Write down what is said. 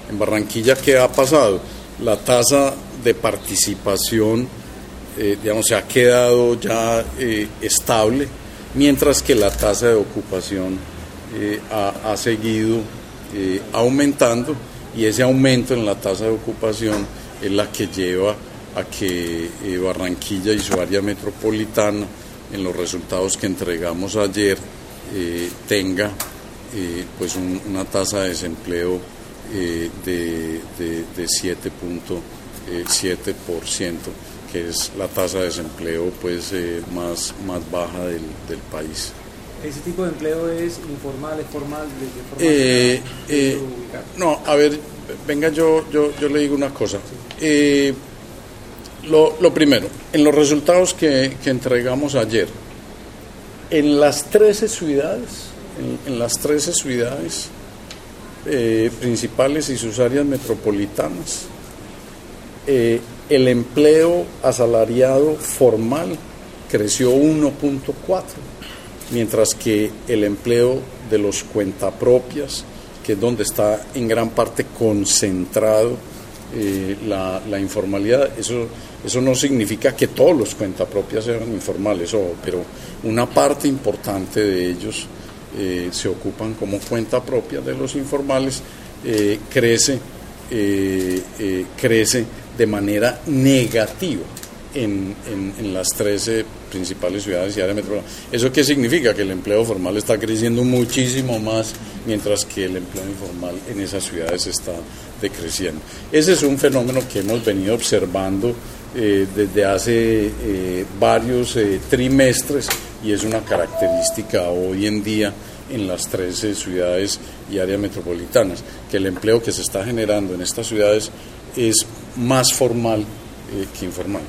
En Barranquilla, ¿qué ha pasado? La tasa de participación, se ha quedado ya estable, mientras que la tasa de ocupación ha seguido aumentando, y ese aumento en la tasa de ocupación es la que lleva a que Barranquilla y su área metropolitana, en los resultados que entregamos ayer, tenga pues una tasa de desempleo de 7.7%, que es la tasa de desempleo pues más baja del país. ¿Ese tipo de empleo es informal, es formal? ¿De qué forma no, a ver, venga, yo le digo una cosa. Lo primero, en los resultados que entregamos ayer, en las 13 ciudades, principales y sus áreas metropolitanas, el empleo asalariado formal creció 1.4%, mientras que el empleo de los cuentapropias, que es donde está en gran parte concentrado la informalidad, eso no significa que todos los cuentapropias sean informales, pero una parte importante de ellos se ocupan como cuenta propia de los informales, crece de manera negativa en las 13 principales ciudades y áreas metropolitanas. ¿Eso qué significa? Que el empleo formal está creciendo muchísimo más, mientras que el empleo informal en esas ciudades está decreciendo. Ese es un fenómeno que hemos venido observando desde hace varios trimestres, y es una característica hoy en día en las 13 ciudades y áreas metropolitanas, que el empleo que se está generando en estas ciudades es más formal que informal.